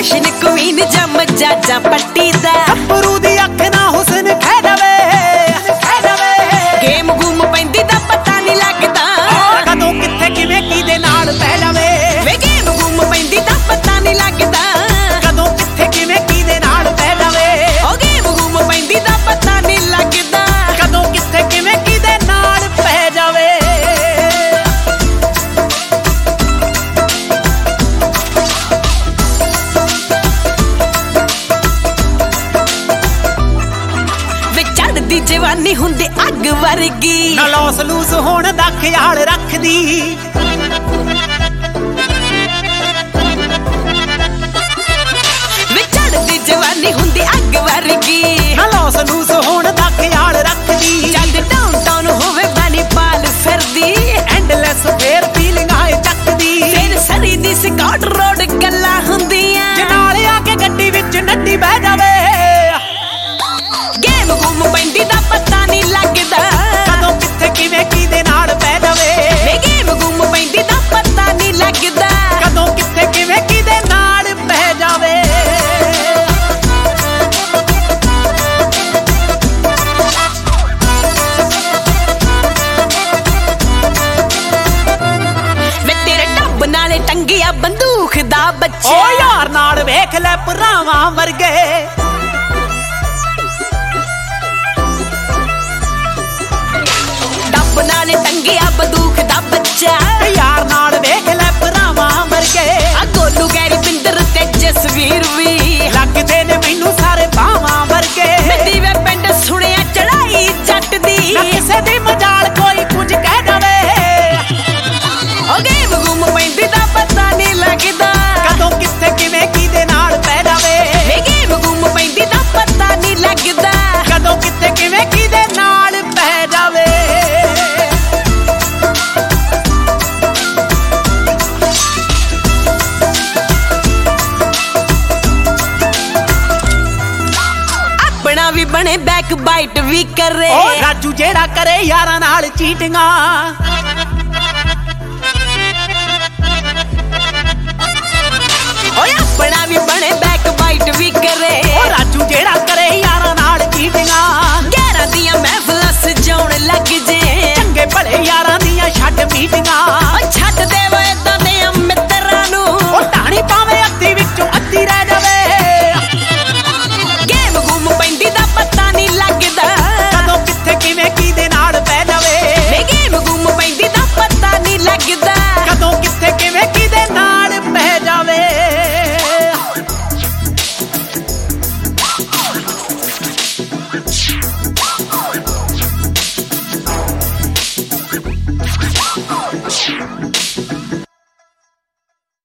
fashion queen जम जा पट्टी दा गब्बरू दी अख ना हुसन खै दवे गेम गुम पैंदी दा पता नहीं लगदा कदों किथे किवें कीदे नाल पै जावे वे गेम गुम पैंदी दा पता नहीं लगदा कदों किथे किवें कीदे नाल पै जावे ओ गेम गुम पैंदी दा पता नहीं लगदा कदों किथे किवें कीदे नाल पै जावे दी जवानी हुंदी अग वर्गी ना लॉस लूस होण दा ख्याल रखदी वे चढ़दी जवानी हुंदी अग वर्गी ना लॉस लूस होण दा ख्याल रखदी जद डाउनटाउन होवे बानी पाल फिरदी एंडलेस फेयर फीलिंग आए चकदी फिर सरी दी स्कॉट रोड गल्ला हुंदियां जनाले आके गड्डी विच नड्डी बह जावे गेम गुम पैंदी दा पता नहीं लगदा कदों किथे किवें कीदे नाल पै जावे वे गेम गुम पैंदी दा पता नहीं लगदा कदों किथे किवें कीदे नाल पै जावे वे तेरे डब नाले टंगिया बंदूक दा बच्चा ओ यार नाल वेख ले भरावां वर्गे नाले टंगिया बंदूक दा बच्चा यार नाल वेख ले भरावां वर्गे आ गोलू गैरी पिंदर ते जसवीर भी लगदे ने मैनू सारे बावां वर्गे मिट्टी वे पिंड सुनिया चढ़ाई जट दी ना किसे दी मजाल कोई कुछ कह जावे ओ गेम गुम पैंदी दा पता नहीं लगदा कदों किथे किवें कीदे नाल पै जावे वे गेम गुम पैंदी दा पता नहीं लगदा कदों किथे किवें कीदे नाल पै जावे भी बने बैक बाइट भी करे ओ राजू जेड़ा करे यारां नाल चीटिंगां ओए अपना भी बने